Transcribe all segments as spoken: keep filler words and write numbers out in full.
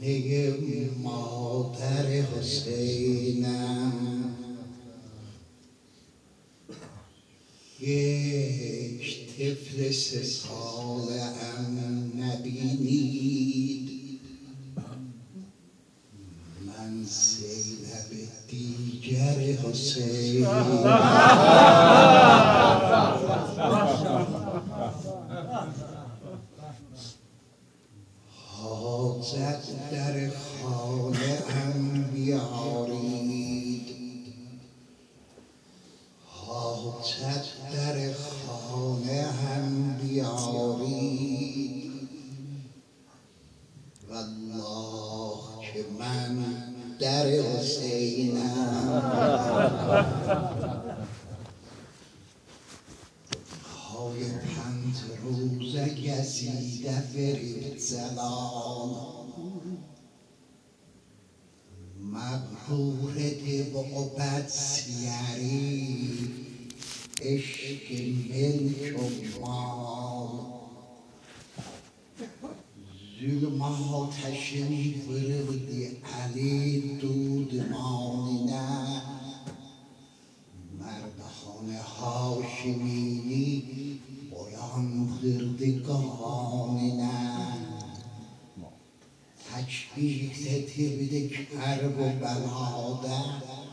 خانه مادر حسینم یک طفل سه ساله ام نبینید، من زینب دیگر حسین. حاجت در خانه ام بیارید، حاجت در خانه هم بیارید، والله که من در حسینم. های پنج روز گزیده فرید زلال، مغرور دب و بد سیری عشق ملک و مال، ظلم آتشین فرد علی دود مانه، مردان هاشمینی بلند کردگانه، تشبیه تبد کرب و بلاده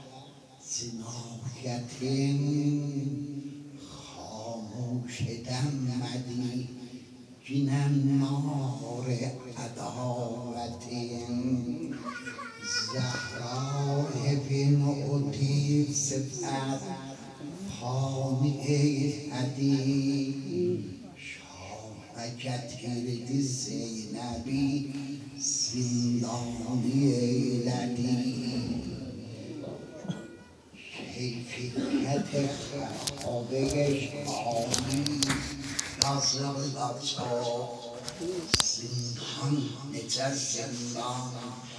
زنایتین خاموش دمدی جنم نار عداوتین، زهراء بن عطیف صفت حامی حدی، شامکت هرد زینبی زندانی لدی، کیفیت خرابهش آمی نازل لطا، زندان نجز زندان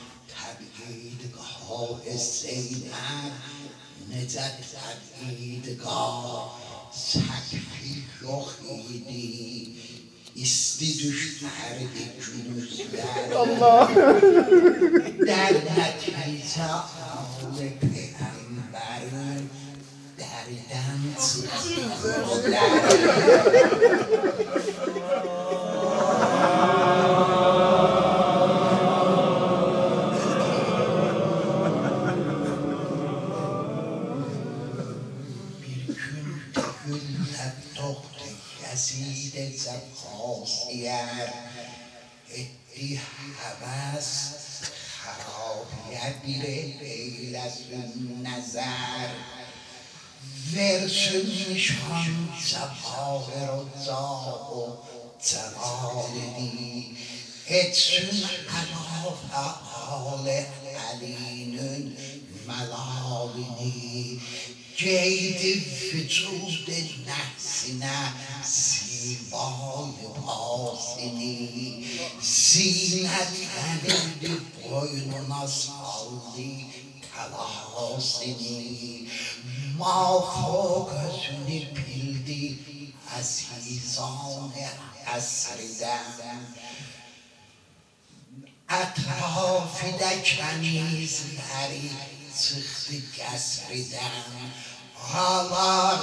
تبعیدگاه زینب، نجد تبعیدگاه سکفی رخیدی استی دشتر دکنوز بر در نتیجه آل پیغمبر دردن Yazid Zabkhosiyer etti havas خرابیت میره غیر از نظر، ورسونشان زباهر و زاب و زلالدی اتسون علاف حال علینون ملالدی، جید وجود نحسینه زیبای پاسینی، زینت بلند boynuna saldı talasini، mafo gözünü bildi azizan esriden، etrafında kenizleri çıktı kesriden، ağlar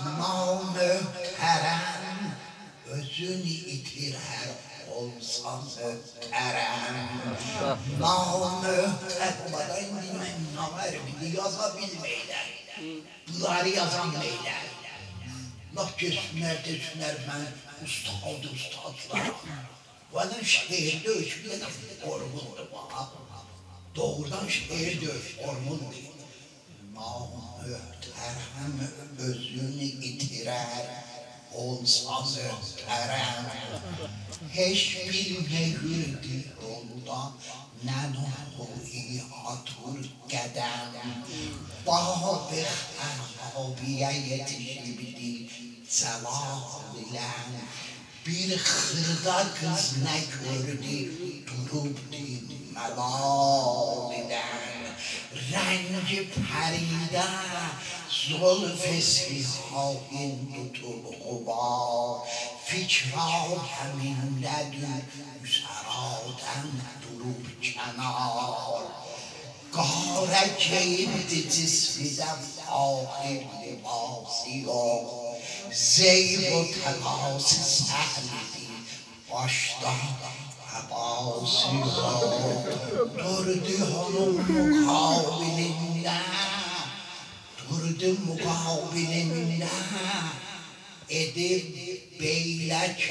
namühterem özünü itirer olsan ötterem. Namühterem balayın bilmem namer bili yazabilmeyler, bunları yazan beyler. Allah kessinler desinler ben ustad ustadlar, bana şehir dövüşmeye nasıl korkuldu bana, doğrudan şehir dövüş korkuldu. Namühterem özünü itirer olsan ötterem. Hiçbir nehirdi yolda ne nuhuyi atur gedem, Bab-ı harabiye yetişibdi zelalilen, bir hırda kız ne gördü durubdi melaliden, rengi peride زلف سیاهین tutup قبا فکرا همین ندون سرادن دروب کرد کنار گارکه دتسمیدم آخر لباسی و زیب و تلاس سهلی باشتا عباسی و درد هنو مقابل نه درد مقابل نه ادب بیلک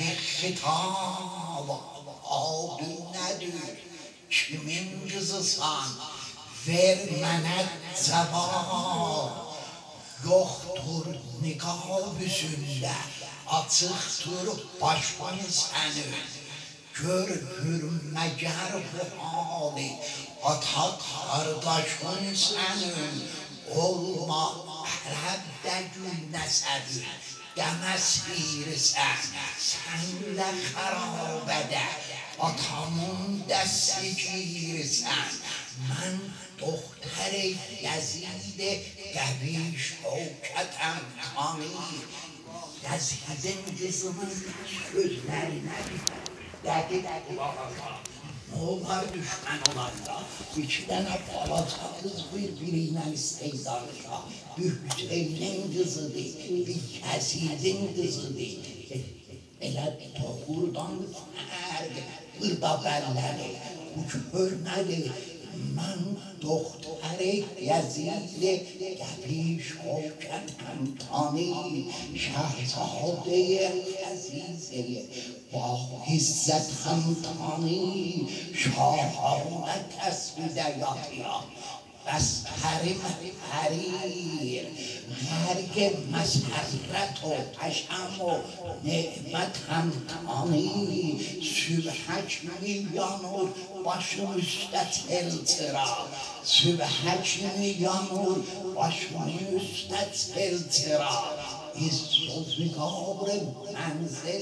خطاب آدو ندور kimin kızısan vermenet zeval yoktur nikah yüzünde açıktır başın senin gör hürmeger bu hali ata kardeşin senin olma Arab'da gül nesebi demesir sen senle harabede atamın destgirsen من دختر یزید قوی شوکتم کامی یزیدin kızının sözlerine dedi ne olar düşman olanda iki tane falaca kız birbiriyle isteydarışa bir Hüseyin'in kızı değil bir Yazid'in kızı değil elə toxurdan fərq burada bəlləri görməli mən doktor Yazid qəbi şovkətəm tani şəhzadə əziz با عزتم تانی شاهانه تسبیده یایا بس حریم حریر مرگ مسرت و عشم و نعمت هم تانی سبحک میانور başım üstte teltira Sübhek miyanur başım üstte teltira İzzuz kabr منزل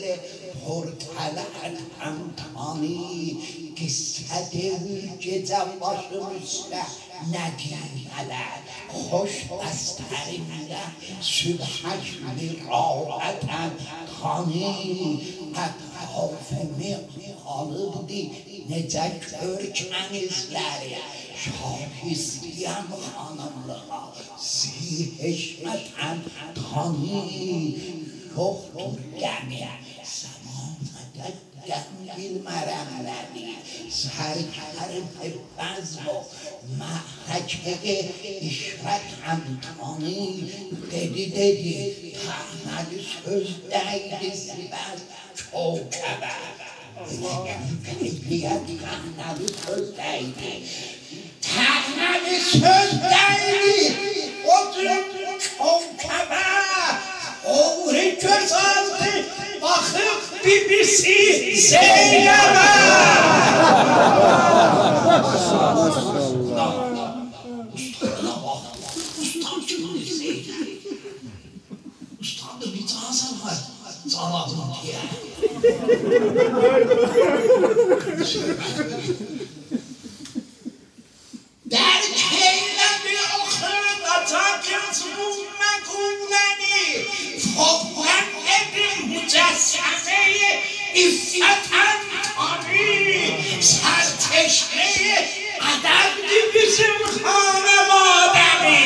پرطلعت همتانی قصت گذر başım üstte ندیمده خوش بسترینده سبحک میراعتن خانی اطراف میخالبدی necə körkənizləri şahistiyəm xanımlığa ziheşmətən tanı yoxdur qəmiyə səmanədə qəm bilmərəm nədi sərkərim bəzm o məhəkəqə işrətəm tanı dedi dedi təhməli söz dəydi sibəz çoğkəbə Keyfiyet kahnalı söz değdi Kahnalı söz değdi O dün çok kaba Oğru göz aldı Bakıp bibisi Zeynep'e Maşallah Ustadına bak Ustad şimdi Zeynep Ustadı bir tanısan var Zaladım diye در کلم آخر اتاکت مگوننی فوقن ابن مجسمه افتتن تانی سرتشنه ادب bizim خانوادمی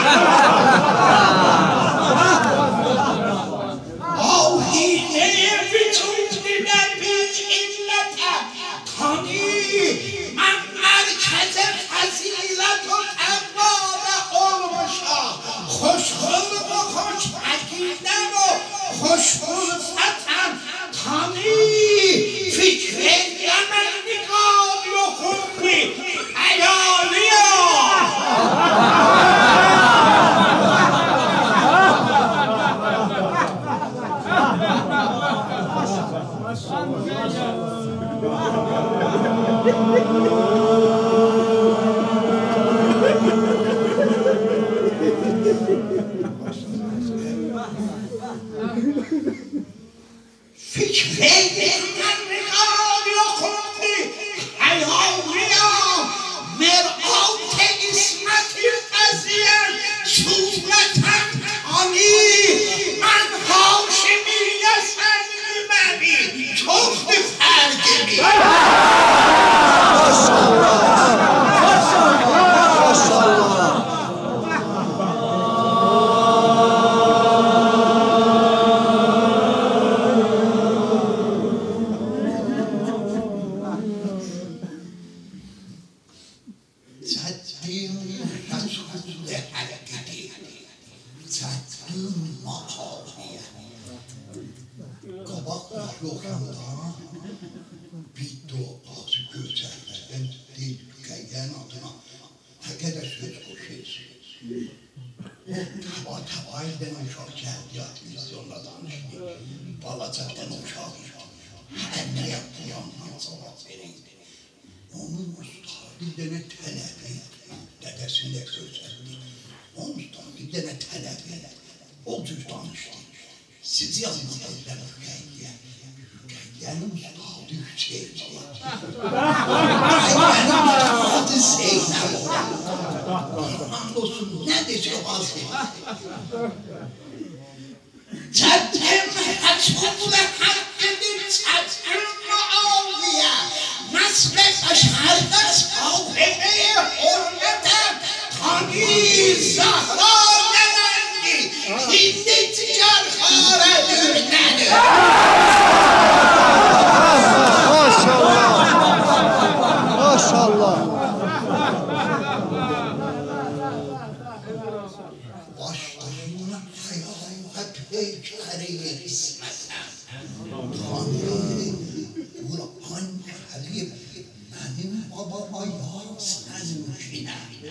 آویده bütün diler biz illete tani من مرکز فضیلت و تقواره olmuşam خوشخلق و خوش عقیدم و خوشخلقتم تانی فکر من نگاه و خوبی حیالیم فکر من نگاه و خوبی حیالیم مرآت اسمت قضیه صورتم تانی من هاشمی سلممی تخت فرگمی Onun usta bir tane talebi, dedesinde sözlendi. Onun usta bir tane talebi, o cüz danıştı. Siz yazın dediler Hükeyn'e. Hükeyn'in ustadı Hüseyin olan. Hükeyn'in ustadı Zeynep olan. Hamdolsun ne diyecek vazgeçti. Çatım haçmukla hakkıdır çatım Muaviye. Nasret aşağıda savfeye hürmete Kani Zahra denendi. Hindi ticar hâre dürnedir. Maşallah. Maşallah. Başlarına hayal peykeri ismetem. Tanrı, Kur'an Kerim benim babama yansın kine.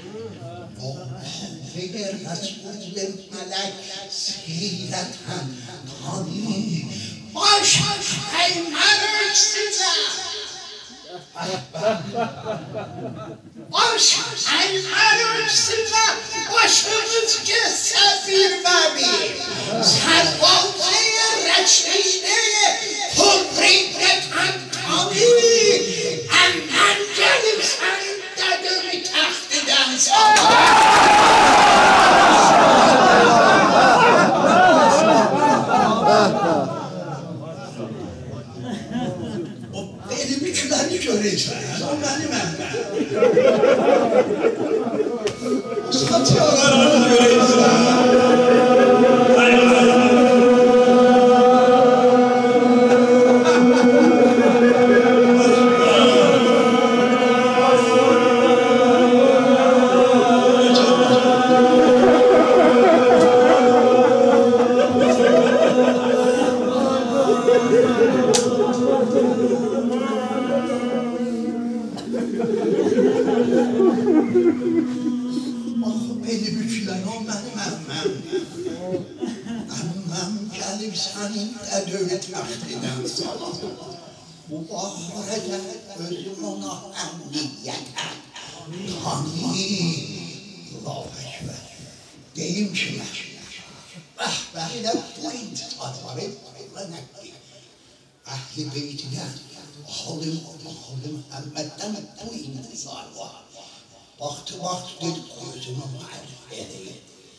Vallahi Resulü melek seyreten Tanrı, baş peymer size. Baş peymer size başımız kesse bir bebi. Servazeye reçliğine hürriyeten Tanrı, enden gelip senin dedemi tehdiden sana. Benim üçülerini göreceğim. O benim evden. Satıyorlar göreceğim. Beni bükülen o benim emmem. Emmem gelip senin de dövü tehdiden sana. Bu baharede özüm ona emniyete. Tanrı, Allahu Ekber. Deyim ki, ah böyle bu intifatları öğrenekti. Ehli beytine, halim, halim Muhammed'den bu intizar var. Baktı baktı dedi gözüme marif edeyim.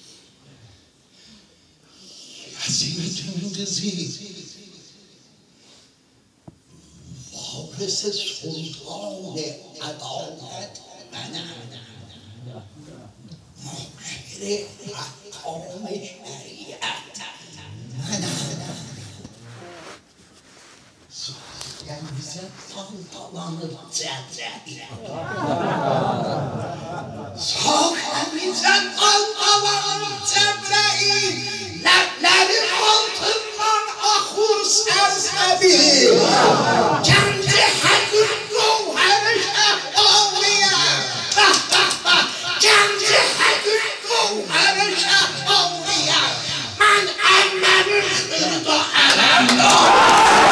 Yazid'in kızı Varisi sultan-ı adalet bana Muhşeri ahkam-ı şeriyat bana Kendisi tantalanır cezeri Sahibimize tantalanır Cebrail Lepleri altından ahur sersebi Kendi hakkın gavheri şehtaviye Kendi hakkın gavheri şehtaviye Ben emmenin hırda elemda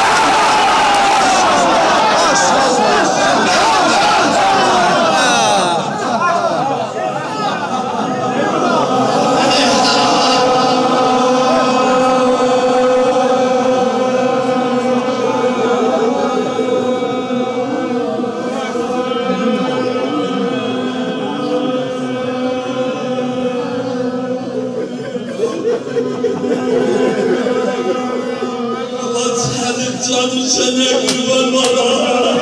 Canım sana kurban olayım.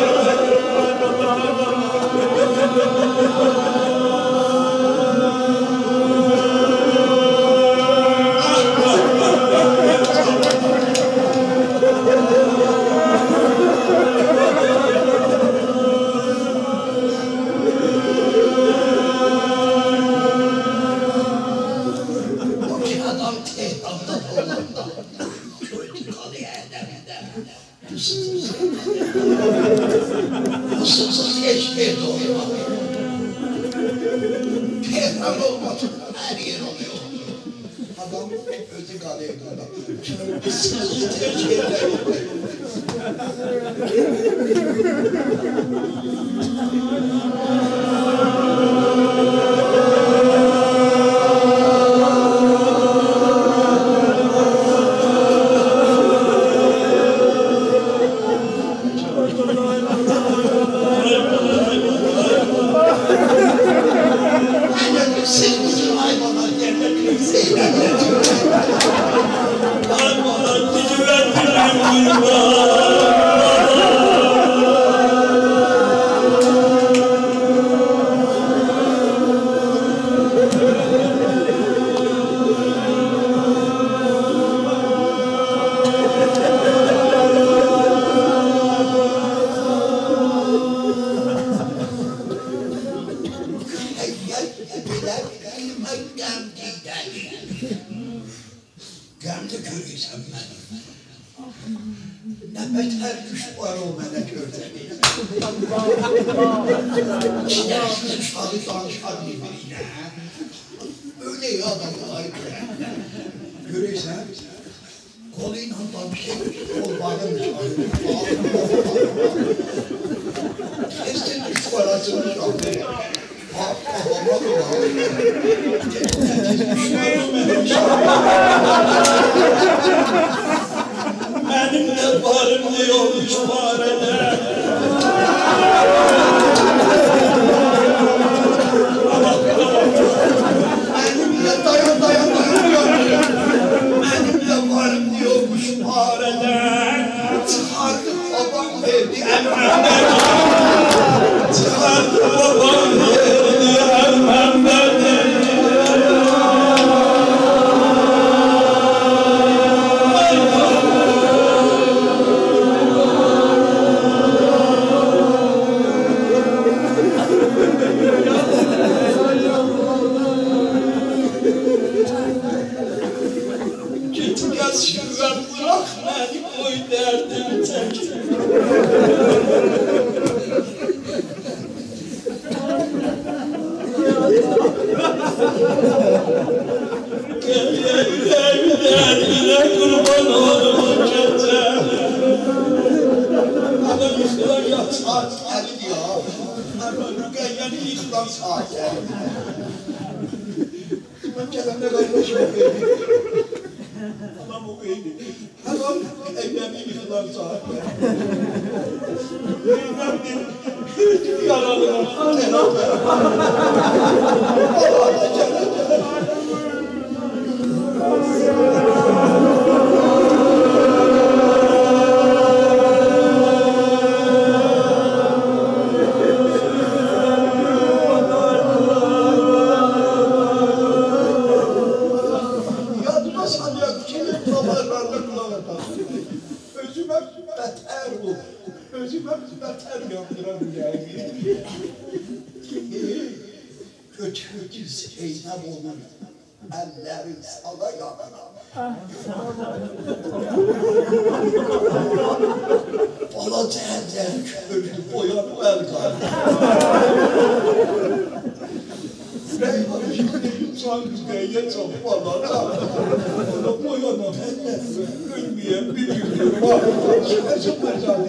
Nasılsız eşkıya doğuyor. Tehran olmasın, her yer oluyor. Adam özü kalıyor kadar. Sızı tercihler oluyor. görürsem benim. Ne beter güç var o bana gördüğüm. Çiğnersiz uşağı danışar birbirine. Öyle ya adamlar. Görürsen, koluyla danışır, kol bağını çağırır. Kesin üç parasını çağırır. Babama da var. Benim de varım diyormuş fareler. Benim de dayan dayan dayan diyormuş. Benim de varım diyormuş fareler. Çıkardı babam verdi emreden. Çıkardı babam verdi emreden. Şüven bırak beni koy derdim tek. Gel gel gel derdine kurban olurum gece. Adam yıkılan ya saat geldi ya. Hemen rügeyen yıkılan saat geldi. Ben gelenle kardeşim okuyayım. Adam okuyayım. Hemen evlerini yıkılan saat geldi. Bilmem değil. Yaralılar. Cenab-ı Allah'a cenab-ı Özüme beter bu. Özüme beter yandıran yani. Kötü Zeynep onun ellerin sala yanına. Polat eller kördü boyan o el kaldı. Reyhan'ı şimdi insan güzeye çapmalara. Ona boyanan eller ölmeyen bir yürüyor var. Şuna çıkacağım.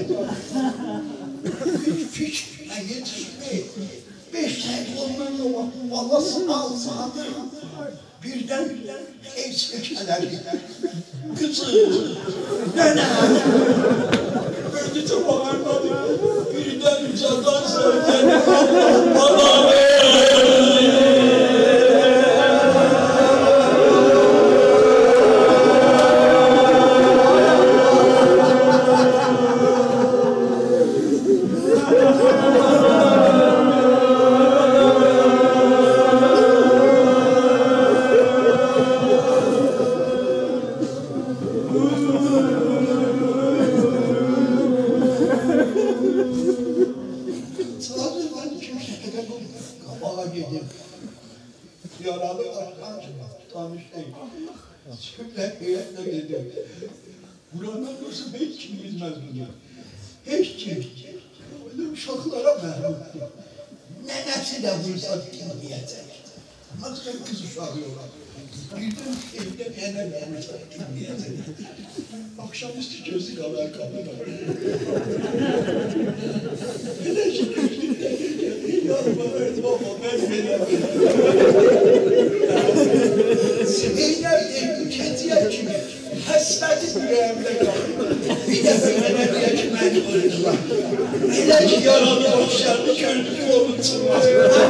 Hiç fikirine yetişmeyi. Beş tek olmalı o. Babası alsadı. Birden el seçeler. Kızım. Nene. Beni de bağırmadı. Birden cadan söyledi. Bana yaralı arkancı tanış değil. Şimdi heyetle dedim. Buranın nasıl hiç kim bilmez bunu. Hiç kim. Öyle uşaklara merhumdu. Nenesi de vursa dinleyecek. Nasıl kız uşağı yolar. Birden evde nene vursa dinleyecek. Akşamüstü gözü kadar kapıda. Nene şimdi yanıma verdim ama ben veremem. Zeynep ülketiye kimi hasreti yüreğimde kaldı. Bir de böyle diye ki beni vurdular. Hele ki yaralı okşardı gördük onu çıkmaz.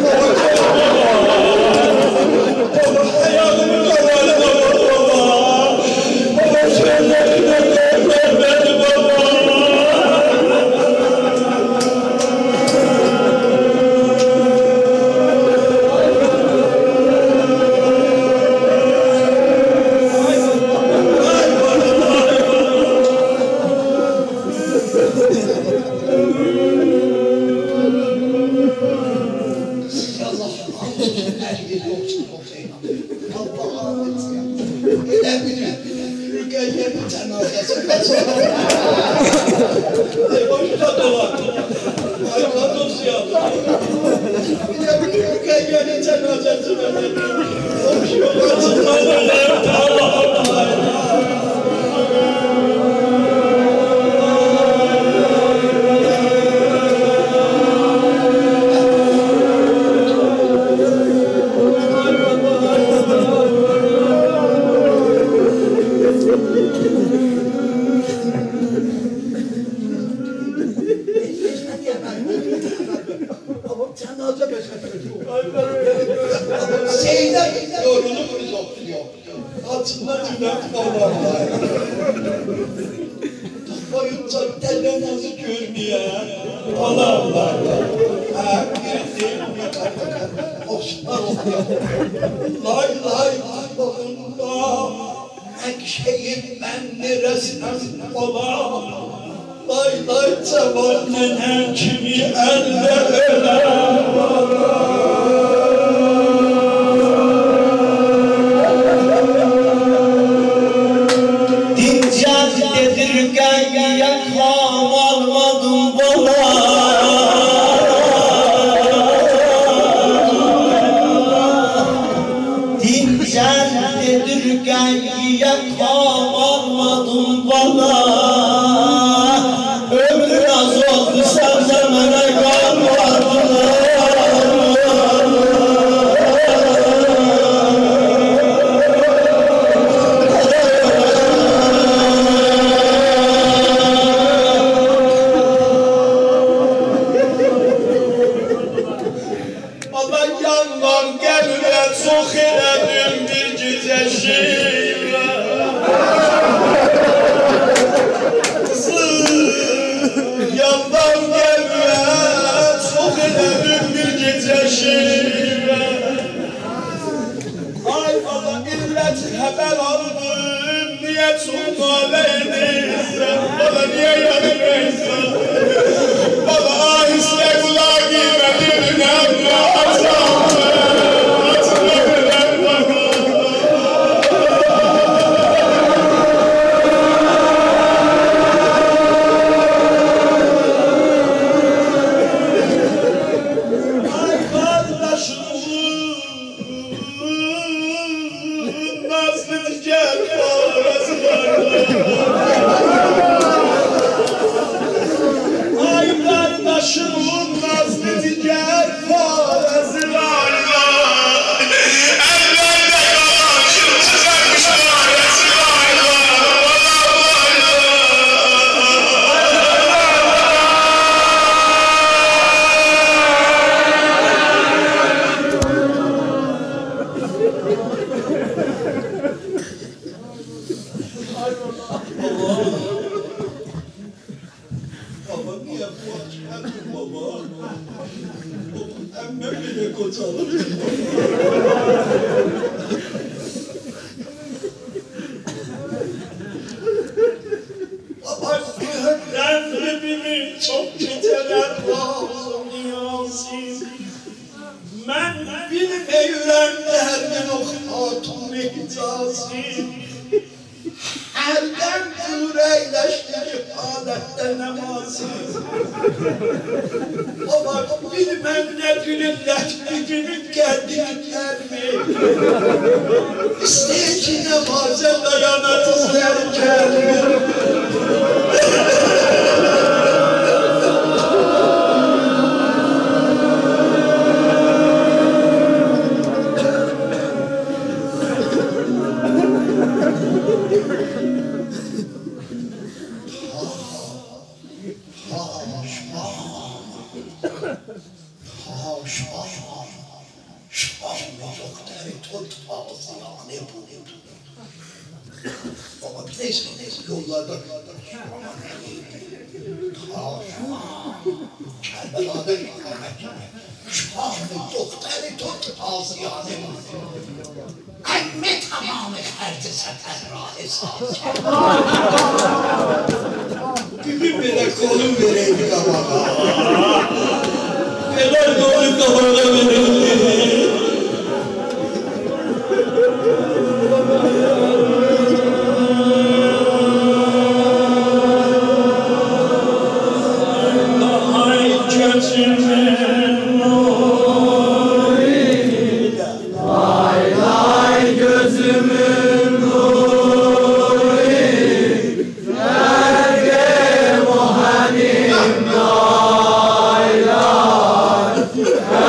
Ama hayalımı kabardı baba. Baba söylerine görmem beni baba. cenazesi kaçar. Ay başta dolar. Ay kadın siyah. Bir de bir ülke yöne cenazesi verir. Kaçınlar öyle tamam. Seyden yorulup biz okuyor. Altında cüret olanlar. Boyunca tellen nasıl görmüyor. Olanlar. Ha, girdim. Osman okuyor. Lay lay Allah. Ekşeyim ben neresine olam. Lay lay cevallen hekimi elle öler. Yakam almadım bana Dincel dedirken yakam almadım bana Ömrü az oldu sen zamana kalmadın Çok elədim bir güzel şiirə Yandan gəlmə Çok elədim bir güzel şiirə Ay bala illət xəbər aldım Niyə çox nalə edirsən Bala niyə yanırsan Bala ahistə qulaq yemədim Nəmlə açam Çok geceler lazım niyazim Ben bilmeyürəm derdin o hatun icazim Erdem üreyleştir adette namazim Ama bilmem ne gülünleşti günün geldikler mi İsteyir ki namaze dayanat isterken Ama neyse, neyse, yollarda Kerbela'da ikamet Şahı doktori tut ağzıyane Emme tamamı ferdi seferra esas Bugün bile kolum vereydi kafana Neler kolum kafana verildi olsun.